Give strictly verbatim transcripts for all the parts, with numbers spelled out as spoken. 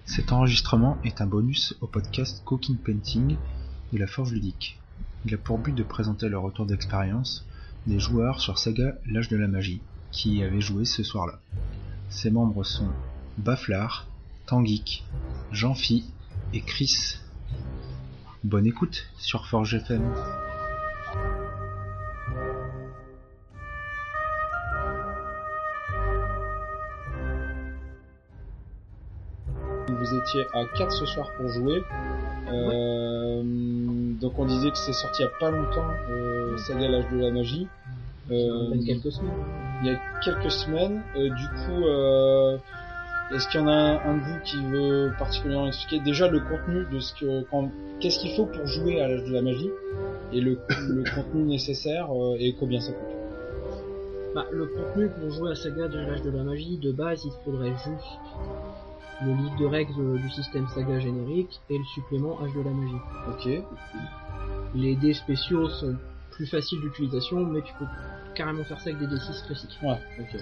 Cet enregistrement est un bonus au podcast Cooking Painting de la Forge Ludique. Il a pour but de présenter le retour d'expérience des joueurs sur Saga l'Âge de la Magie, qui y avaient joué ce soir-là. Ses membres sont Baflar, Tangeek, Jean-Phi et Chris. Bonne écoute sur Forge F M. Vous étiez à quatre ce soir pour jouer. Euh, donc on disait que c'est sorti il y a pas longtemps, euh, Saga l'Âge de la Magie. Euh, il y a quelques semaines. Il y a quelques semaines. Euh, du coup, euh, est-ce qu'il y en a un, un de vous qui veut particulièrement expliquer déjà le contenu de ce que, quand, qu'est-ce qu'il faut pour jouer à l'Âge de la Magie et le, le contenu nécessaire euh, et combien ça coûte? Bah, le contenu pour jouer à Saga de l'Âge de la Magie, de base, il faudrait juste le livre de règles du système Saga générique et le supplément Âge de la Magie. Ok. Les dés spéciaux sont plus faciles d'utilisation, mais tu peux carrément faire ça avec des D six classiques. Ouais, ok.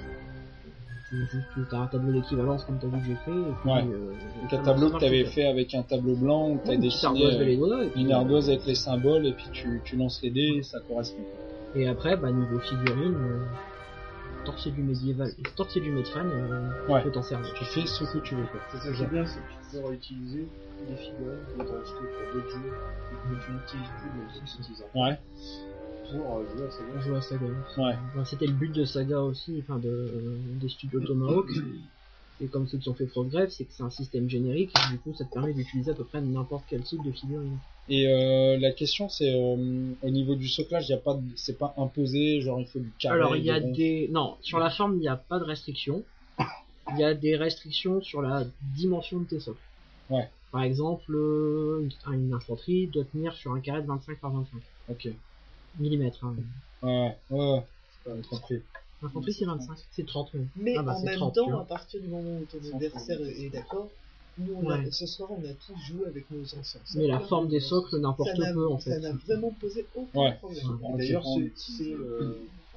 Tu as un tableau d'équivalence comme tu as vu que j'ai fait. Et puis, ouais. Euh, donc un tableau que tu avais fait avec un tableau blanc où tu as dessiné euh, une ardoise avec les symboles et puis tu, tu lances les dés et ça correspond. Et après, bah, niveau figurine, euh, torsier du médiéval, torsier du médefan, euh, ouais. tu peux t'en servir. Tu fais ce que tu veux. C'est ça qui est bien, c'est que tu peux réutiliser des figurines que tu as achetées pour d'autres jeux et que tu n'utilises plus mais qui s'utilisent ouais. pour euh, jouer à Saga. Jouer à Saga. Ouais. Enfin, c'était le but de Saga aussi, enfin de euh, des studios Tomahawk. Et comme ceux qui ont fait Frostgrave, c'est que c'est un système générique, et du coup ça te permet d'utiliser à peu près n'importe quel type de figurine. Et euh, la question c'est euh, au niveau du soclage, y a pas de, c'est pas imposé, genre il faut du carré. Alors il y a rond. des, non, sur la forme il n'y a pas de restrictions. Il y a des restrictions sur la dimension de tes socles. Ouais. Par exemple, euh, une, une infanterie doit tenir sur un carré de vingt-cinq par vingt-cinq. Ok. Millimètres. Hein. Ouais, ouais, ouais. J'ai compris. L'infanterie c'est vingt-cinq, c'est trente. Même. Mais ah bah, en même trente, temps, à partir du moment où ton adversaire est d'accord, nous on ouais. a, ce soir on a tous joué avec nos anciens. Mais la forme des socles n'importe peu en fait. Ça n'a vraiment posé aucun ouais. problème. Ouais. D'ailleurs, c'est, c'est, euh,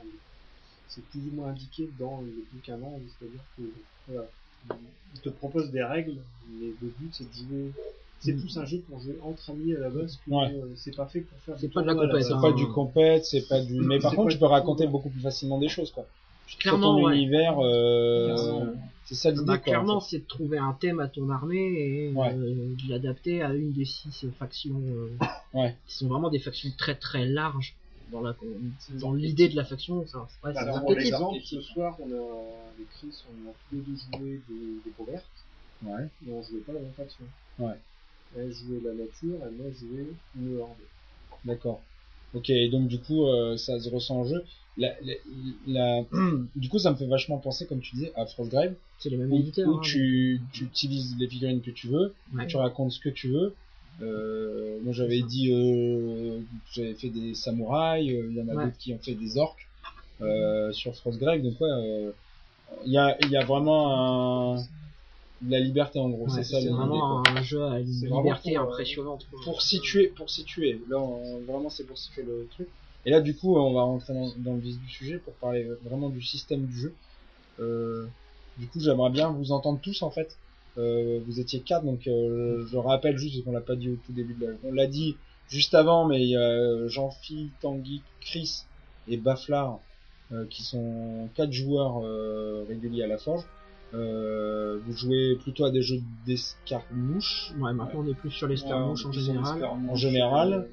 c'est plus ou moins indiqué dans le bouquin, c'est-à-dire que voilà, il te propose des règles, mais le but c'est de jouer. C'est mmh. plus un jeu pour jouer entre amis à la base que ouais. euh, c'est pas fait pour faire c'est pas de la compète, c'est hein. pas du compète, c'est pas du mais par contre tu peux raconter beaucoup plus facilement des choses quoi. Clairement, ton ouais. univers euh, c'est ça l'idée bah, quoi. Clairement, en fait. c'est de trouver un thème à ton armée et ouais. euh, de l'adapter à une des six factions euh, ouais. qui sont vraiment des factions très très larges dans la dans l'idée de la faction. Ça, ouais, bah, c'est pour l'exemple, ce soir on a les Chris, on a tous les deux joué des, des Pauvertes. Ouais. Et on jouait pas la même faction. Ouais. Elle jouait la nature, elle moi jouais une horde. D'accord. Ok, et donc du coup euh, ça se ressent en jeu. La, la, la... du coup ça me fait vachement penser, comme tu disais, à Frostgrave. C'est les mêmes où, éditeurs. Où hein, tu, tu utilises les figurines que tu veux, ouais. tu racontes ce que tu veux. Euh, moi j'avais dit, euh, j'avais fait des samouraïs, il euh, y en a ouais. d'autres qui ont fait des orques euh, sur Frostgrave. Donc ouais, il euh, y, a, y a vraiment un... la liberté en gros, ouais, c'est ça. C'est vraiment quoi. un jeu à une c'est liberté pour, impressionnante. Pour, pour situer, pour situer. Là, on, vraiment, c'est pour situer le truc. Et là, du coup, on va rentrer dans, dans le vif du sujet pour parler vraiment du système du jeu. Euh, du coup, j'aimerais bien vous entendre tous en fait. Euh, vous étiez quatre, donc euh, je rappelle juste qu'on l'a pas dit au tout début de la. On l'a dit juste avant, mais il y a Jean-Phi, Tanguy, Chris et Baflar euh, qui sont quatre joueurs euh, réguliers à la Forge. Euh, vous jouez plutôt à des jeux d'escarmouche. Ouais, maintenant on est plus sur l'escarmouche ouais, en général. En général.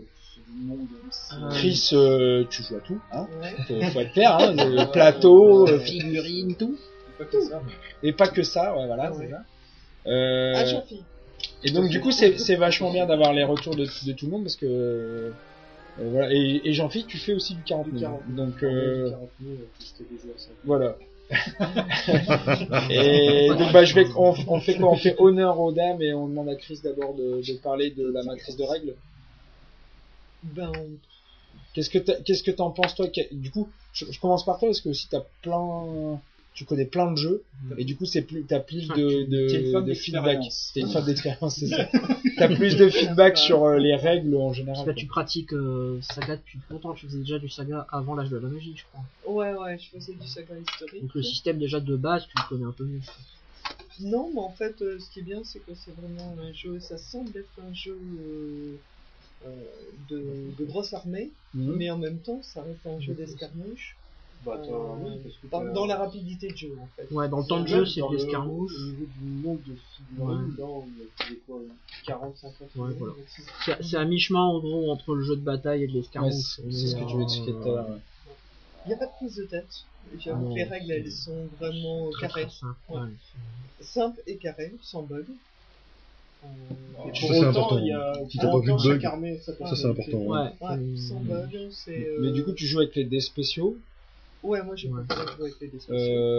Euh... Chris, euh, tu joues à tout, hein. Ouais. Faut, faut être clair, hein. Le plateau, euh, figurines, tout. Et pas que ça. Et pas que ça, ouais, voilà, ouais. c'est ça. Euh... Ah, Jean-Phi. Et donc du coup, c'est, c'est vachement bien d'avoir les retours de, de tout le monde parce que euh, voilà. Et, et Jean-Phi, tu fais aussi du quarante mille. Donc euh... voilà. Et donc bah je vais on, on fait quoi on fait honneur aux dames et on demande à Chris d'abord de, de parler de la matrice de règles. Ben qu'est-ce que t'as, qu'est-ce que t'en penses toi? Du coup je, je commence par toi parce que aussi t'as plein tu connais plein de jeux mmh. et du coup c'est plus t'as plus de de, de feedback. T'es une femme d'expérience, c'est ça. T'as plus de feedback sur euh, les règles en général. Parce que tu pratiques euh, Saga depuis longtemps, tu faisais déjà du Saga avant l'âge de la magie, je crois. Ouais ouais, je faisais du Saga historique. Donc le système déjà de base, tu le connais un peu mieux. Non, mais en fait, euh, ce qui est bien, c'est que c'est vraiment un jeu, ça semble être un jeu euh, euh, de, de grosse armée, Mhm. mais en même temps, ça reste un jeu d'escarmouche. Bah, t'as- euh, oui, parce que dans, t'as- dans la rapidité de jeu, en fait. Ouais, dans le temps de Même jeu, c'est dans de le- l'escarmouche. Au niveau du nombre de figurines, Ouais. là, on a fait quoi, quarante cinquante Ouais, figurines, voilà. maximum. C'est c'est à mi-chemin, en gros, entre le jeu de bataille et de Ouais, l'escarmouche. c'est c'est ce que tu m'expliquais tout à l'heure. ouais. Il n'y a pas de prise de tête. J'avoue Non, que les règles, c'est elles sont vraiment Très, carrées. très simple. Ouais. Ouais. Simples et carrées, sans bug. Euh, Et Ça, pour c'est autant, important. il y a, Si pour t'as pas vu de autant, chaque bug, armée, sa ça, c'est important. Ouais. ouais, c'est- sans bug, c'est... euh, Mais du coup, tu joues avec les dés spéciaux. Ouais, moi j'ai Ouais. préféré jouer avec les dés spéciaux.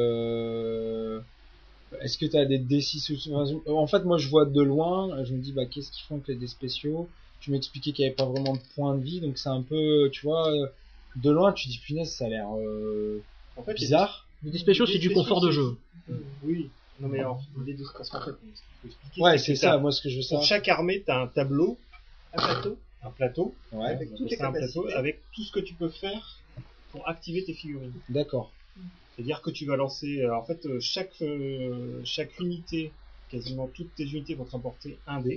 Euh... Est-ce que tu as des D six ou... En fait, moi, je vois de loin, je me dis, bah, qu'est-ce qu'ils font avec les dés spéciaux? Tu m'expliquais qu'il n'y avait pas vraiment de points de vie, donc c'est un peu, tu vois, de loin, tu dis, punaise, ça a l'air euh, En fait, bizarre. Les dés spéciaux, c'est du confort de jeu. c'est- Oui. Non, mais alors, les deux, parce qu'en fait, il faut expliquer. Ouais, que c'est t'as- ça, moi, ce que je veux Pour savoir. chaque armée, t'as un tableau, Un plateau, un plateau, Ouais, avec on toutes les appelle ça un plateau, capacités. avec tout ce que tu peux faire pour activer tes figurines. d'accord. C'est-à-dire que tu vas lancer, euh, en fait, euh, chaque, euh, chaque unité, quasiment toutes tes unités vont te rapporter un dé.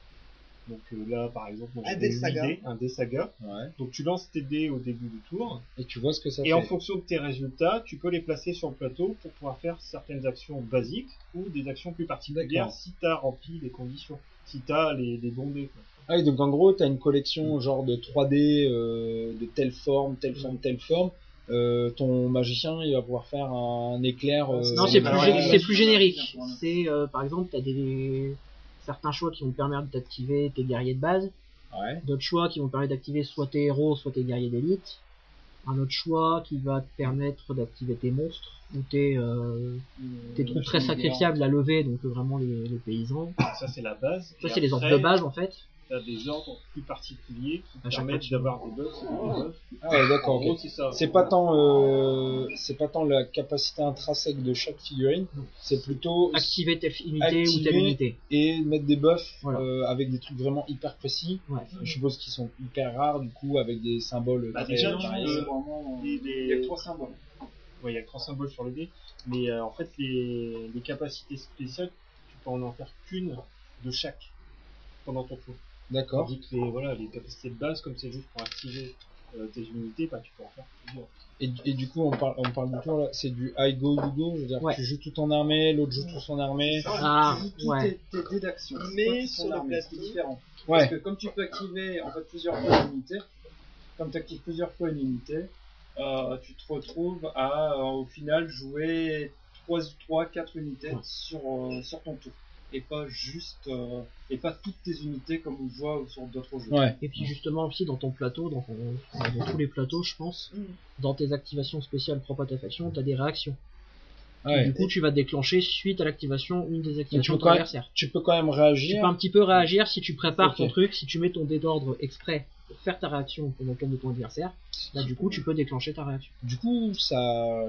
Donc euh, là, par exemple, moi, Un j'avais dé huit saga. dés, un dé saga. Ouais. Donc tu lances tes dés au début du tour, Et tu vois ce que ça et fait. en fonction de tes résultats, tu peux les placer sur le plateau pour pouvoir faire certaines actions basiques ou des actions plus particulières D'accord. si tu as rempli les conditions, si tu as les, les bons dés. quoi. Ah oui, donc en gros, tu as une collection genre de trois D, euh, de telle forme, telle forme, telle forme. Euh, ton magicien, il va pouvoir faire un éclair. euh, Non, c'est plus, alors, gé- euh, c'est plus générique. C'est, euh, par exemple, t'as des certains choix qui vont te permettre d'activer tes guerriers de base, Ouais. d'autres choix qui vont te permettre d'activer soit tes héros, soit tes guerriers d'élite, un autre choix qui va te permettre d'activer tes monstres ou tes, euh, tes troupes très sacrifiables à lever, donc euh, vraiment les, les paysans. Ça, c'est la base. Ça, Et c'est les ordres après, de base en fait. Tu as des ordres plus particuliers qui te À chaque permettent action. d'avoir des buffs et des debuffs. Ah ouais, d'accord. En ok. gros, c'est ça. C'est pas tant, euh, c'est pas tant la capacité intrinsèque de chaque figurine, c'est plutôt Activer telle unité ou telle Activer. unité. et mettre des buffs Voilà. euh, avec des trucs vraiment hyper précis. Ouais. Je suppose qu'ils sont hyper rares du coup avec des symboles. Bah, très déjà, variés. euh, vraiment... Les- les- Il y a que trois symboles. Ouais, il y a trois symboles sur les dés, mais euh, en fait, les, les capacités spéciales, tu peux en en faire qu'une de chaque pendant ton tour. D'accord. Tandis que les, voilà, les capacités de base, comme c'est juste pour activer euh, tes unités, bah, tu peux en faire plusieurs. Et, et du coup, on parle, on parle du tour là, c'est du I go, you go, je veux dire, Ouais. tu joues tout en armée, l'autre joue tout son armée. Ah, Tu joues tous ouais. tes, tes dés d'action. C'est Mais pas tout sur ton le armée, ce qui est plateau- différent. Ouais. Parce que comme tu peux activer en fait plusieurs fois une unité, comme tu actives plusieurs fois une unité, euh, tu te retrouves à euh, au final jouer trois quatre unités Ouais. sur, euh, sur ton tour. Et pas juste euh, et pas toutes tes unités comme on voit sur d'autres jeux. Ouais. Et puis justement aussi dans ton plateau, dans, ton- dans tous les plateaux je pense, Mm. dans tes activations spéciales propres à ta faction, t'as des réactions. Ouais. Du coup tu vas déclencher suite à l'activation une des activations peux de quand ton même- adversaire. Tu peux quand même Tu réagir. peux un petit peu réagir si tu prépares Ok. ton truc, si tu mets ton dé d'ordre exprès pour faire ta réaction pendant le tour de ton adversaire, là du coup tu peux déclencher ta réaction. Du coup, ça,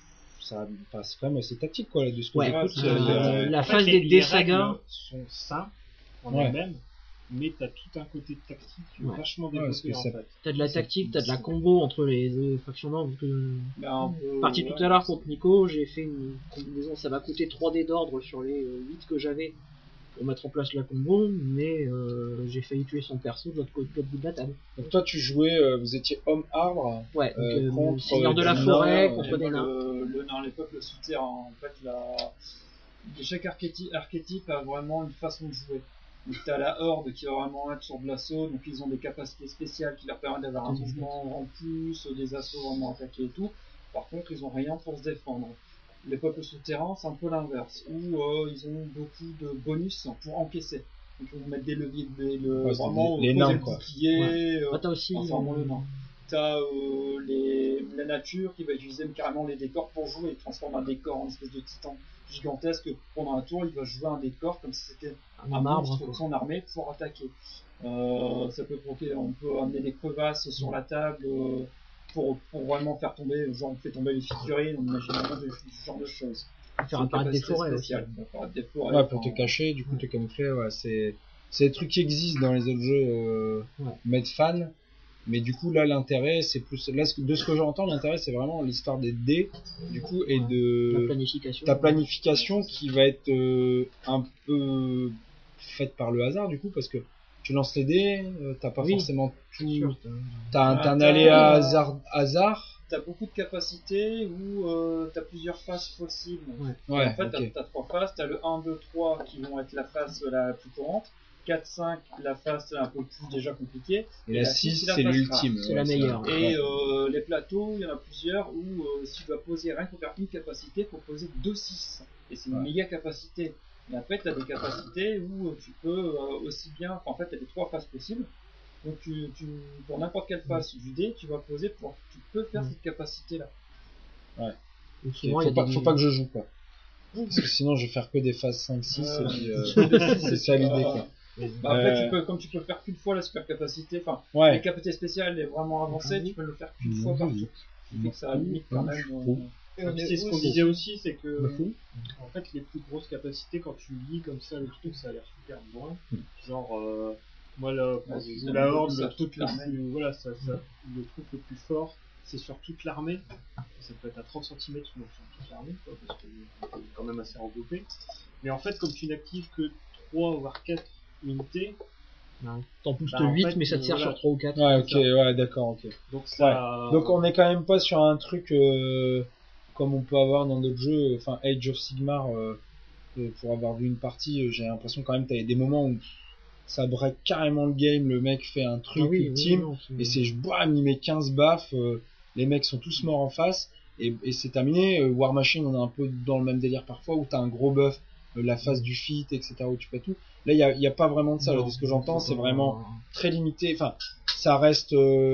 ça, enfin, c'est quand même assez tactique quoi, là, de ce que Ouais, j'écoute. euh, euh, la En fait, phase les- des les dés règles sagas, sont simples en Ouais. elles-mêmes, mais t'as tout un côté tactique Ouais. vachement Ouais, parce que développé en ça- fait. t'as de la tactique, t'as de la combo entre les deux factions d'ordre. parce que Mais un peu, Parti ouais, tout à l'heure contre Nico, j'ai fait une combinaison, ça m'a coûté trois dés d'ordre sur les euh, huit que j'avais pour mettre en place la combo, mais euh, j'ai failli tuer son perso de l'autre côté de l'autre bout de la table. Donc toi, tu jouais, euh, vous étiez homme arbre. Ouais, donc, Euh, euh, contre, seigneur de euh, la des forêt, nains, contre les des nains. peuples- le, non, les peuples souterrains, en fait, la... chaque archétype, archétype a vraiment une façon de jouer. Donc t'as la horde qui va vraiment être sur de l'assaut, donc ils ont des capacités spéciales qui leur permettent d'avoir un mouvement en plus, des assauts vraiment attaqués et tout. Par contre, ils ont rien pour se défendre. Les peuples souterrains, c'est un peu l'inverse, où euh, ils ont beaucoup de bonus pour encaisser. Donc ils vont mettre des leviers, des, le, Ouais, c'est vraiment les- les poser nains, le quoi. bouclier, euh, Ah, t'as aussi enfin, euh, bon, le nain. T'as euh, les, la nature qui va utiliser carrément les décors pour jouer. Il transforme un décor en espèce de titan gigantesque. Pendant un tour, il va jouer un décor comme si c'était un un marbre. monstre de quoi. son armée pour attaquer. Euh, ça peut provoquer, on peut amener des crevasses sur la table euh, pour, pour vraiment faire tomber, genre on fait tomber les figurines, on imagine vraiment ce ce genre de choses. Faire C'est une apparaître des capacité forêts aussi. spéciale. Apparaître des forêts, Ouais, pour enfin, te cacher, du coup, te camoufler, ouais, c'est, c'est des trucs qui existent dans les autres jeux, euh, Ouais. Medfan. Mais du coup, là, l'intérêt, c'est plus. Là, ce que- de ce que j'entends, l'intérêt, c'est vraiment l'histoire des dés, du coup, et La de planification. ta planification qui va être euh, un peu faite par le hasard, du coup, parce que tu lances les dés, euh, t'as pas Oui, forcément c'est tout. sûr. T'as un, Ah, t'as un t'as- aléa hasard, hasard. T'as beaucoup de capacités où euh, t'as plusieurs phases possibles. Ouais. Ouais, En fait, ok. t'as, t'as trois phases. T'as le un, deux, trois qui vont être la phase la plus courante. quatre, cinq, la phase un peu plus déjà compliquée. Et la la six, six, c'est la c'est phase l'ultime. C'est la meilleure. Et euh, les plateaux, il y en a plusieurs où euh, si tu dois poser rien que pour faire une capacité, faut poser deux six. Et c'est une Ouais. méga capacité. Et après, tu as des capacités où euh, tu peux euh, aussi bien. Enfin, en fait, tu as les trois phases possibles. Donc, tu, tu, pour n'importe quelle phase du dé, tu vas poser pour. Tu peux faire Mm. cette capacité-là. Donc, Ok, souvent, il y faut, a pas, des- faut pas que je joue, quoi. Parce que sinon, je vais faire que des phases cinq six, Ouais. et puis, euh, c'est ça l'idée, quoi. Bah, après, Euh, tu peux, comme tu peux faire qu'une fois la super capacité, enfin, Ouais. les capacités spéciales est vraiment avancée, tu peux le faire qu'une fois par tour. Ce qui fait que ça limite quand même. euh, Et on Et est c'est ce qu'on aussi- disait aussi, c'est que Bah, fou. en fait les plus grosses capacités quand tu lis comme ça le truc ça a l'air super loin. Mm. Genre euh, moi là quand Ouais, je c'est joue ça, la beaucoup horde ça, le truc toute le l'armée. plus voilà ça, ça- le truc le plus fort c'est sur toute l'armée. Ça peut être à trente centimètres donc sur toute l'armée quoi, parce que c'est quand même assez regroupé. Mais en fait comme tu n'actives que trois voire quatre unités Ouais. T'en pousses Bah, en huit, fait, mais ça te sert voilà. sur trois ou quatre. Ouais, ok, ouais, d'accord, ok. donc ça Donc on est quand même pas sur un truc euh, comme on peut avoir dans d'autres jeux, enfin Age of Sigmar, euh, euh, pour avoir vu une partie, euh, j'ai l'impression quand même t'avais des moments où ça break carrément le game, le mec fait un truc Ah oui, oui, ultime, non, c'est- et c'est je bam, il met quinze baffes, euh, les mecs sont tous morts en face, et, et c'est terminé. Euh, War Machine, on est un peu dans le même délire parfois, où t'as un gros buff, euh, la phase du feat, et cetera, où tu fais tout. Là, il y a, y a pas vraiment de ça, là, Non, de ce que j'entends, c'est pas- vraiment très limité, enfin, ça reste...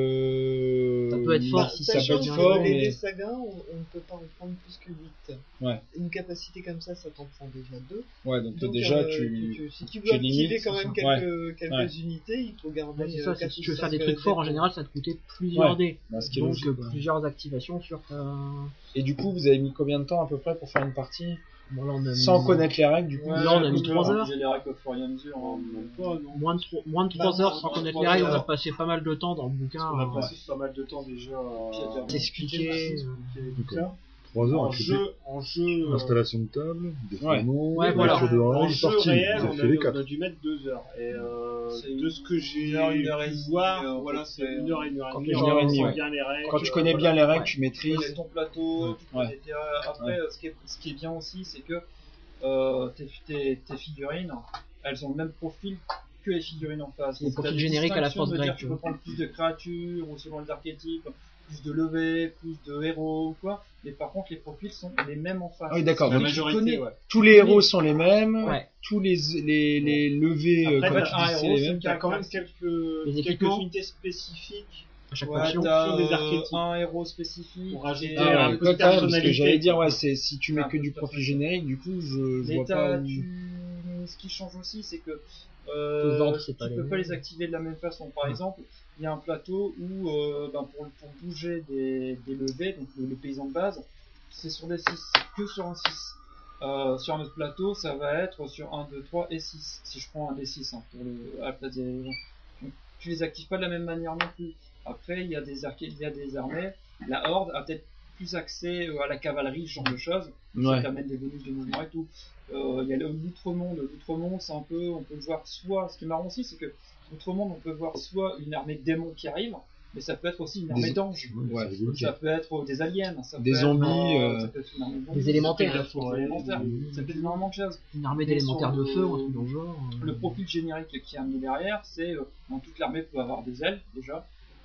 euh, Ça peut être fort Bah, si ça sachant peut être que fort, les, mais... les sagas, on, on ne peut pas en prendre plus que huit. Ouais. Une capacité comme ça, ça t'en prend déjà deux. Ouais, donc, Donc, déjà, euh, tu... tu- si tu tu veux activer limites, quand c'est même ça. quelques, quelques Ouais. unités, il faut garder. Ouais, c'est euh, ça, quatre si ou tu veux faire cinq des trucs forts, en V T. général, ça te coûtait plusieurs Ouais. dés. Bah, ce qui est Donc, logique, euh, ouais. plusieurs activations sur ta... Et du coup, vous avez mis combien de temps à peu près pour faire une partie Bon, là, on a sans mis- connaître les règles, du coup? Là, on a mis trois heures. J'ai les règles au fur et à mesure. hein. même pas non. Moins de, trois- moins de trois Bah, heures moins sans de connaître trois les règles, on a heures. passé pas mal de temps dans le bouquin On a à passé pas mal de temps déjà à Puis, euh, t'expliquer. expliquer euh, tout ça. Trois heures, En avec jeu, en jeu, euh, installation de table, des Ouais. phonos, Ouais, lecture voilà. de en range, jeu partie. réel, Vous on avez a, fait les on a quatre. dû mettre deux heures. Et euh, C'est de ce que j'ai une heure, une heure et pu demie, voir, euh, voilà, faut c'est faire- une heure, une heure quand et les demie. gens- en une heure et demie, connaissant ouais. bien les règles. Quand tu euh, connais voilà. bien les règles, Ouais. tu Tu maîtrises. connais ton plateau, tu Ouais. connais tes- après, euh, ce, qui est, ce qui est bien aussi, c'est que euh, tes, tes, tes figurines, elles ont le même profil que les figurines en face. C'est des Donc, t'as profils des génériques à la distinctions force de dire grecque, tu peux ouais. prendre plus de créatures, ou selon les archétypes, plus de levées, plus de héros ou quoi. Mais par contre, les profils sont les mêmes en face. Ah oui, d'accord. La Donc, Tu majorité, connais- ouais. tous les héros sont les mêmes, Ouais. tous les, les, les levées, euh, Après, comme t'as tu un dis, c'est héros, les c'est mêmes. une T'as quand même caractéristique. quelques, Les quelques équipements. unités spécifiques À chaque Ouais, faction. t'as sur des euh, archétypes. un héros spécifique. Pour rajouter et un Ah un ouais, peu petit de quand même, parce que personnalité, j'allais dire, quoi. ouais, c'est, si tu mets Un que peu du de profil personnalité. générique, du coup, je, je Mais vois t'as- pas où... tu... ce qui change aussi, c'est que Les euh, ordres, c'est tu pas les peux pas mêmes. les activer de la même façon. Par Ouais. exemple, il y a un plateau où euh, ben, pour, pour bouger des, des levées, donc le, le paysan de base, c'est sur des six, que sur un six. Euh, sur un autre plateau, ça va être sur un, deux, trois et six. Si je prends un des six hein, pour le, à la place des gens. Donc, tu les actives pas de la même manière non plus. Après, il y a des arcades, il y a des armées. La horde a peut-être plus accès euh, à la cavalerie, ce genre de choses. Ouais. Ça t'amène des bonus de mouvement et tout. Euh, Il y a le- l'Outre-Monde. L'Outre-Monde, c'est un peu, on peut voir soit, ce qui est marrant aussi, c'est que l'Outre-Monde, on peut voir soit une armée de démons qui arrive, mais ça peut être aussi une armée Des- d'anges. Ouais, c'est rigolo. Ça peut être des aliens, ça Des peut zombies, être, euh, ça peut être une armée de zombies, des ça peut élémentaires. être des élémentaires, ça peut être énormément de choses. Une armée Mais d'élémentaires sur de feu, le- ou un truc dans le genre. euh, Le profil générique qui est amené derrière, c'est euh, dans toute l'armée peut avoir des ailes déjà.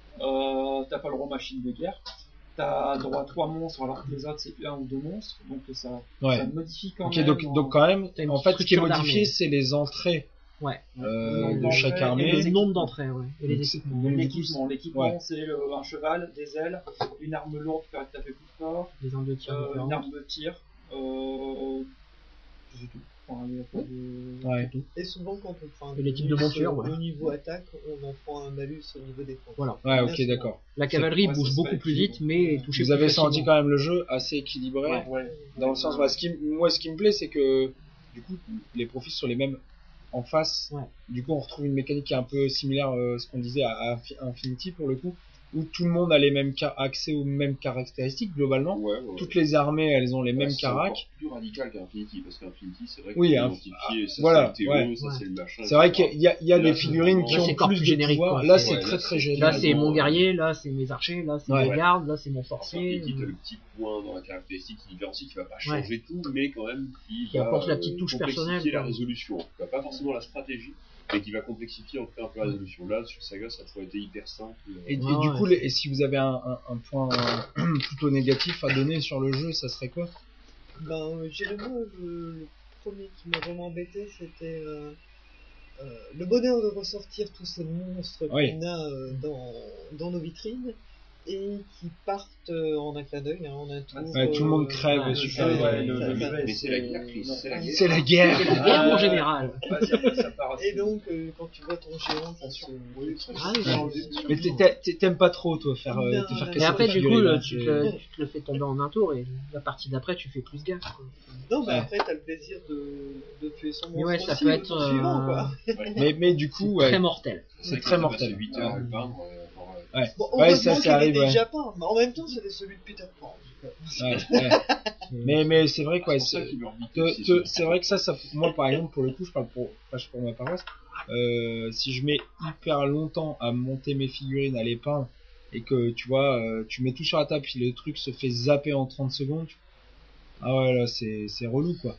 Euh, t'as pas le roi machine de guerre. T'as droit à trois monstres alors que les autres c'est un ou deux monstres, donc ça, Ouais. ça modifie quand Ok, même. donc, en- donc quand même, T'as une en fait, ce qui est structure modifié, d'armée. c'est les entrées Ouais. euh, nombre de d'entrées chaque et Et armée. le les nombre équipements. d'entrées, ouais. Et les Donc, équipements. donc, L'équipement, l'équipement Ouais. c'est le- un cheval, des ailes, une arme lourde qui permet de taper plus fort, Des armes de tir euh, une différentes. arme de tir, euh, c'est tout. Enfin, il y a pas de... Ouais. Et souvent, quand on prend un Et les types de bonus, montures, euh, ouais. au niveau attaque, on en prend un malus au niveau défense. Voilà. Ouais, ok, Bien souvent. d'accord. La cavalerie Ouais, bouge ça se beaucoup fait plus équilibre. vite, mais est touchée Vous plus avez senti facilement. quand même le jeu assez équilibré. Ouais. Ouais. Dans le sens, bah, ce qui, moi, ce qui me plaît, c'est que, du coup, les profils sont les mêmes en face. Ouais. Du coup, on retrouve une mécanique qui est un peu similaire à ce qu'on disait à, à Infinity pour le coup, où tout le monde a les mêmes ca- accès aux mêmes caractéristiques globalement. Ouais, ouais, ouais. Toutes les armées, elles ont les Ouais, mêmes c'est caracs. encore plus radical qu'Infinity, parce qu'Infinity, c'est vrai que Oui, tu peux un- identifier, ça voilà, c'est le Théo, ouais. ça Ouais. c'est le machin. C'est vrai et cetera. qu'il y a, il y a Là, des c'est figurines vraiment- qui Là, ont c'est encore plus plus de générique, pouvoir. quoi. Là, C'est- c'est ouais, très là, très c'est- générique. Là, c'est Généralement, mon euh, guerrier, là, c'est mes archers, là, c'est Ouais. mes gardes, là, c'est mon sorcier. Infinity, t'as le petit point dans la caractéristique qui différencie, qui va pas Ouais. changer tout, mais quand même qui, Qui va apporte la petite touche complexifier personnelle, la quoi. résolution. En tout cas, pas forcément la stratégie, mais qui va complexifier en tout cas un peu la résolution. Là, sur Saga, ça a toujours été hyper simple. Et, et Ouais, du ouais. coup, les- et si vous avez un, un, un point euh, plutôt négatif à donner sur le jeu, ça serait quoi? Ben, euh, je dirais moi, le, le premier qui m'a vraiment embêté, c'était euh, euh, le bonheur de ressortir tous ces monstres Oui. qu'on a euh, dans, dans nos vitrines et qui partent euh, en un clin d'œil, hein, en un tour. Ouais, tout le monde euh, crève, ouais, super ouais, vite. ouais, le- ça- le- ça- Mais c'est la guerre, Chris, c'est la guerre. C'est la guerre. C'est la guerre, Ah, mon général. Ouais, ça, ça part assez. Et donc, euh, quand tu vois ton géant, ça se... Ah oui, Mais t'a- t'a- t'a- t'aimes pas trop, toi, faire, euh, te faire Non, casser Et après, tes du coup, figurines, là, hein, tu, c'est- te, le- tu te le fais tomber en un tour et la partie d'après, tu fais plus gaffe. quoi. Non, mais Ouais. après, t'as le plaisir de, de tuer son Mais monstre ouais, ça aussi peut au être, tour euh, suivant, quoi. Mais, mais du coup, ouais. Très mortel. C'est très mortel. huit heures à le peindre. euh, genre, euh, Ouais. Bon, Ouais, heureusement ça, qu'il ça est arrive, ouais. déjà peint, mais en même temps, c'était celui de Peter Pan. Ouais, ouais. mais, mais c'est vrai, quoi. C'est pour ça c'est- qu'il meurt vite te- aussi, te- c'est C'est vrai que ça, ça, moi, par exemple, pour le coup, je parle pour, enfin, je parle pour ma paroisse. Euh, si je mets hyper longtemps à monter mes figurines, à les peindre, et que tu vois, euh, tu mets tout sur la table, puis le truc se fait zapper en trente secondes, tu- ah ouais, là, c'est, c'est relou, quoi.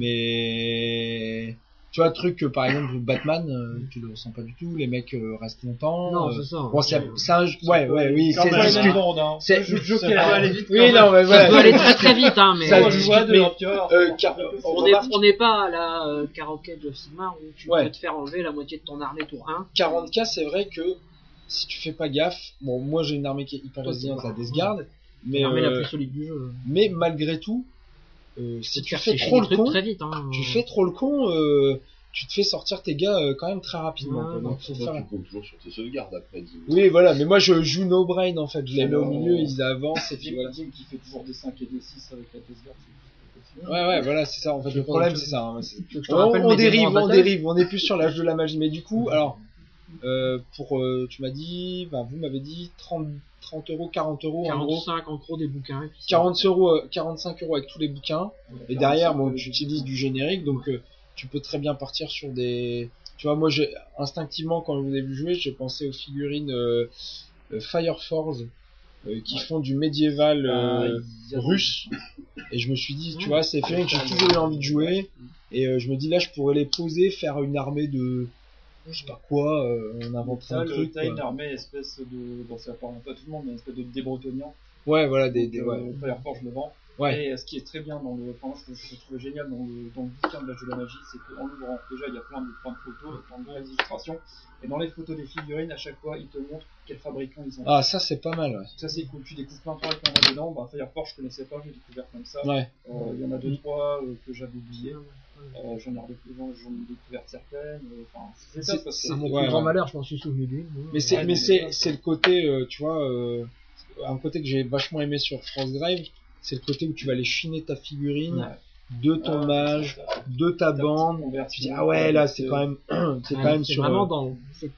Mais, tu vois, le truc que, par exemple, Batman, euh, tu le ressens pas du tout, les mecs euh, restent longtemps. Non, euh, c'est ça. Bon, c'est, c'est un jeu, ouais, ouais, oui, Quand c'est, même, c'est, hein. Hein. c'est, Le jeu de Joker, ça ça va va aller aller vite. oui, non, mais Ça voilà. peut aller très très vite, hein, mais Ça, euh, tu Tu vois vois de mais- l'Empire. Euh, car- on n'est on n'est pas à la euh, quarante K de Sigmar où tu Ouais. peux te faire enlever la moitié de ton armée tour un. quarante K, c'est vrai que si tu fais pas gaffe, bon, moi j'ai une armée qui est hyper Toi, résiliente, c'est la pas- Death Guard, mais, L'armée la euh, plus solide du jeu. mais malgré tout, euh, si C'est de tu faire fais sécher trop des le trucs con, très vite. Hein. tu fais trop le con, euh, tu te fais sortir tes gars euh, quand même très rapidement. Ouais, quoi. Donc, faut Toi, faire- tu comptes toujours sur tes sauvegardes après. dis- Oui, voilà, mais moi je joue no brain en fait, je les mets au Alors, milieu, ils avancent et puis Jim voilà. Jim qui fait toujours des cinq et des six avec la Death Guard. c'est possible. Ouais, ouais, voilà, c'est ça. En fait, Je le crois problème que- c'est ça. hein, c'est- Tu veux que je te On, rappelle on mes démons dérive, en on bataille dérive, on est plus sur l'âge de la magie. Mais du coup, alors, euh, pour, euh, tu m'as dit, ben, vous m'avez dit trente, trente euros, quarante euros en gros. quarante-cinq en gros des bouquins. Et puis c'est- quarante euros, euh, quarante-cinq euros avec tous les bouquins. Et derrière, bon, tu utilises du générique, donc euh, tu peux très bien partir sur des. Tu vois, moi, j'ai instinctivement, quand je vous ai vu jouer, j'ai pensé aux figurines euh, euh, Fireforge euh, qui font du médiéval euh, russe. Et je me suis dit, tu vois, c'est fait que j'ai toujours eu envie de jouer. Et euh, je me dis, là, je pourrais les poser, faire une armée de. Je sais pas quoi, euh, on inventerait un T'as le- truc. t'as une quoi. armée espèce de. Bon, ça parle pas tout le monde, mais une espèce de débretoniens. Ouais, voilà, des. Donc, des euh, ouais. Fireforge le vend. Ouais. Et euh, ce qui est très bien dans le. Enfin, moi, je, je trouve génial dans le, dans le bouquin de l'âge de la magie, c'est qu'en l'ouvrant, déjà, il y a plein de, plein de photos, plein de belles illustrations. Et dans les photos des figurines, à chaque fois, ils te montrent quel fabricant ils ont. Ah, ça, c'est pas mal, ouais. Ça, c'est cool. Tu découvres plein de trucs qu'on a dedans. Bah, Fireforge, je connaissais pas, j'ai découvert comme ça. Ouais. Euh, Il y en a deux, trois euh, que j'avais oubliés. Euh, j'en ai redécouvert, j'en ai découvert certaines. euh, Enfin, c'est ça C'est- parce que. c'est- À mon Ouais, plus grand ouais. malheur, je m'en suis souvenu d'une. moi. Mais c'est, Ouais, mais mais c'est, ouais. c'est le côté, euh, tu vois, euh, un côté que j'ai vachement aimé sur Frostgrave, c'est le côté où tu vas aller chiner ta figurine Ouais. de ton Ah, mage, c'est ça. de ta bande. Tu dis, ah ouais, là, c'est quand même, c'est Ouais, quand même c'est sur, vraiment euh, dans c'est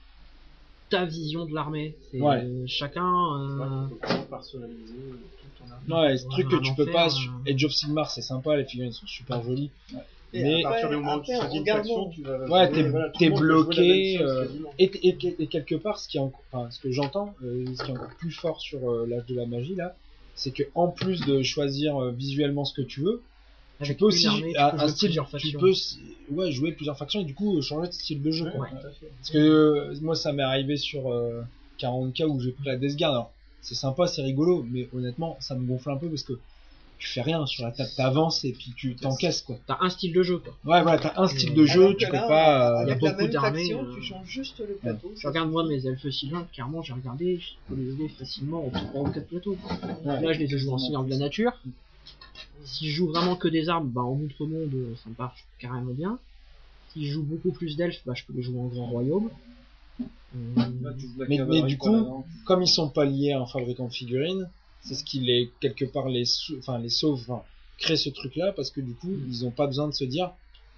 ta vision de l'armée. C'est Ouais. euh, chacun. Ouais, euh, tu peux vraiment personnaliser euh, tout ton arme. ouais, ce truc que un tu peux enfer, pas, euh. sur Age of Sigmar, c'est sympa, les figurines sont super jolies. Et Mais- À partir du après, moment où tu après, choisis en une faction, regardant, tu vas. Ouais, t'es, voilà, tout t'es le monde peut jouer la bloqué, même chose, euh, quasiment. et, et, et quelque part, ce qui est encore, enfin, ce que j'entends, euh, ce qui est encore plus fort sur euh, l'âge de la magie, là, c'est que en plus de choisir euh, visuellement ce que tu veux, tu avec peux une aussi armée, tu un, peux un jouer style, plusieurs tu factions. peux ouais, jouer plusieurs factions et du coup euh, changer de style de jeu. Quoi. Ouais. Tout à fait. Parce que euh, moi ça m'est arrivé sur euh, quarante K où j'ai pris la Death Guard. Alors c'est sympa, c'est rigolo, mais honnêtement ça me gonfle un peu parce que tu fais rien sur la table, t'avances et puis tu t'encaisses quoi. T'as un style de jeu, quoi. Ouais voilà, t'as un style de jeu, alors tu que peux là, pas. euh, il y a avec beaucoup la même d'armées, faction, euh, tu changes juste le plateau. Je regarde moi mes elfes sylvains, clairement j'ai regardé, je peux les aider facilement en trois ou quatre plateaux. Ouais. Là je les ai joués en seigneur de la nature. Si je joue vraiment que des armes, bah en outre-monde euh, ça me marche carrément bien. Si je joue beaucoup plus d'elfes, bah je peux les jouer en grand royaume. Euh, Là, tu joues la Mais- cavalerie, mais du quoi, coup, là-dedans. Comme ils sont pas liés à un fabricant de figurines, c'est ce qui les quelque part les sou- enfin les sauve, enfin, crée ce truc là parce que du coup ils ont pas besoin de se dire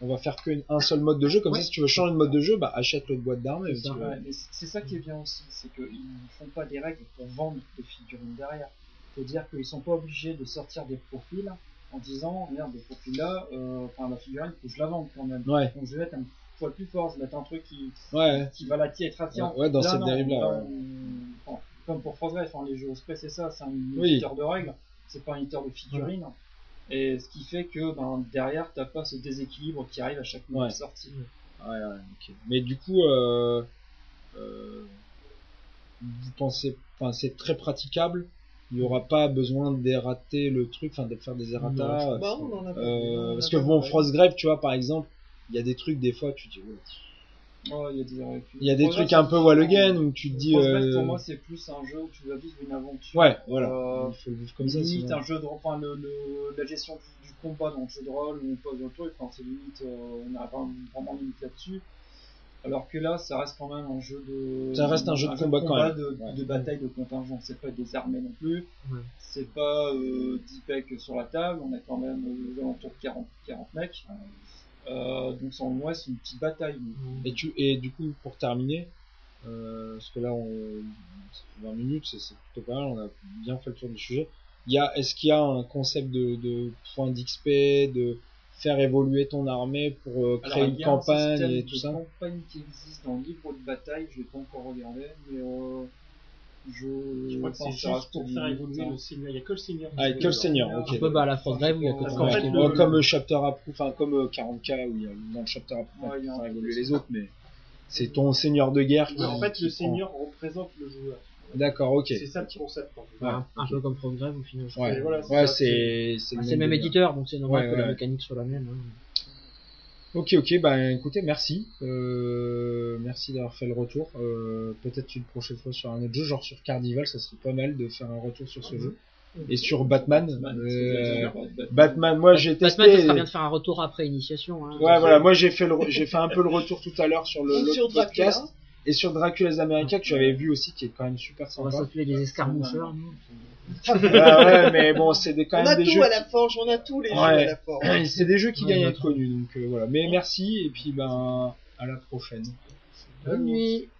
on va faire qu'un seul mode de jeu, comme Ouais. ça si tu veux changer de mode de jeu, bah achète l'autre boîte d'armes. et C'est ça. tu- Ouais, mais c'est c'est ça qui est bien aussi, c'est qu'ils ne font pas des règles pour vendre des figurines derrière. C'est-à-dire qu'ils sont pas obligés de sortir des profils en disant merde, le profil là, euh, enfin la figurine, faut que je la vende quand même. Ouais, Donc je vais mettre un poil plus fort, je vais mettre un truc qui, ouais, qui va l'attirer, être attirant. Ouais, dans Là, cette non, dérive-là, là, ouais. on- enfin, comme pour Frostgrave, enfin, les jeux Osprey, c'est ça, c'est un Oui. éditeur de règles, c'est pas un éditeur de figurines. Et ce qui fait que ben, derrière, t'as pas ce déséquilibre qui arrive à chaque nouvelle Ouais. sortie. ouais, ouais, ok. Mais du coup, euh, euh, vous pensez, enfin c'est très praticable. Il n'y aura pas besoin d'errater le truc, enfin de faire des errata. Bah, on en a pas. Euh, on en parce a que pas bon, de Frostgrave, tu vois, par exemple, il y a des trucs, des fois, tu te dis, ouais. Oh, il y a des, il y a des Frostgrave, trucs un c'est peu différent. wall again où tu te dis, Frostgrave, euh, pour moi, c'est plus un jeu où tu vas vivre une aventure. ouais, voilà, Euh, il faut le vivre comme ça. limite sinon- un jeu de enfin le, le la gestion du, du combat dans le jeu de rôle où on pose un truc, enfin c'est limite euh, on n'a pas vraiment limite là-dessus. Alors que là, ça reste quand même un jeu de. Ça reste un jeu de combat quand même. de, Ouais. de bataille de contingent. C'est pas des armées non plus. Ouais. C'est pas euh, dix pecs sur la table. On a quand même euh, aux alentours de quarante, quarante mecs. Euh, donc sans moi, c'est une petite bataille. Et, tu, et du coup, pour terminer, euh, parce que là, on, ça fait vingt minutes, c'est, c'est plutôt pas mal, on a bien fait le tour du sujet. Il y a, est-ce qu'il y a un concept de, de points d'X P, de faire évoluer ton armée pour euh, créer Alors, une il y a un campagne système et de tout ça? campagne qui existe dans le livre de bataille. Je l'ai pas encore regardé, mais euh, je. Je crois que c'est pense ça juste reste pour limite, faire évoluer hein. le seigneur. Il y a que le seigneur. Ah, que le seigneur, ok. Un peu bah, à la Frostgrave où il y a que Parce qu'en trois fait, qui- le- Ouais, comme euh, Chapter Approved, enfin comme euh, quarante K où il y a dans le Chapter Approved Ouais, il y a pour un faire peu évoluer de les ça. autres, mais c'est ton seigneur de guerre qui. Ouais, en fait, qui le prend. seigneur représente le joueur. D'accord, ok. C'est ça le concept. En fait. Ouais. un, un peu comme Frostgrave au final. Ouais, Et voilà, c'est ouais, ça, c'est c'est Ah, le c'est le même délire. éditeur, donc c'est normal Ouais, que ouais. la mécanique soit la même. Hein. Ok, ok, bah écoutez, merci. Euh, merci d'avoir fait le retour. Euh, peut-être une prochaine fois sur un autre jeu, genre sur Carnival, ça serait pas mal de faire un retour sur ce jeu. Et sur Batman. Batman, euh, c'est bien, Batman. Batman, moi j'ai testé. Batman, ça serait bien de faire un retour après initiation. Hein. Ouais, voilà, moi j'ai fait le, re- j'ai fait un peu le retour tout à l'heure sur le, Ou le sur Dracula. podcast et sur Dracula's America que j'avais vu aussi, qui est quand même super On va sympa. s'appeler des escarmoucheurs. nous. Ouais, ouais, mais bon, c'est des, quand On a même des tout jeux. à la forge, on a tous les Ouais. jeux à la forge. qui- C'est des jeux qui Ouais, gagnent à ouais. être connus, donc euh, voilà. Mais merci et puis ben à la prochaine. Bonne nuit.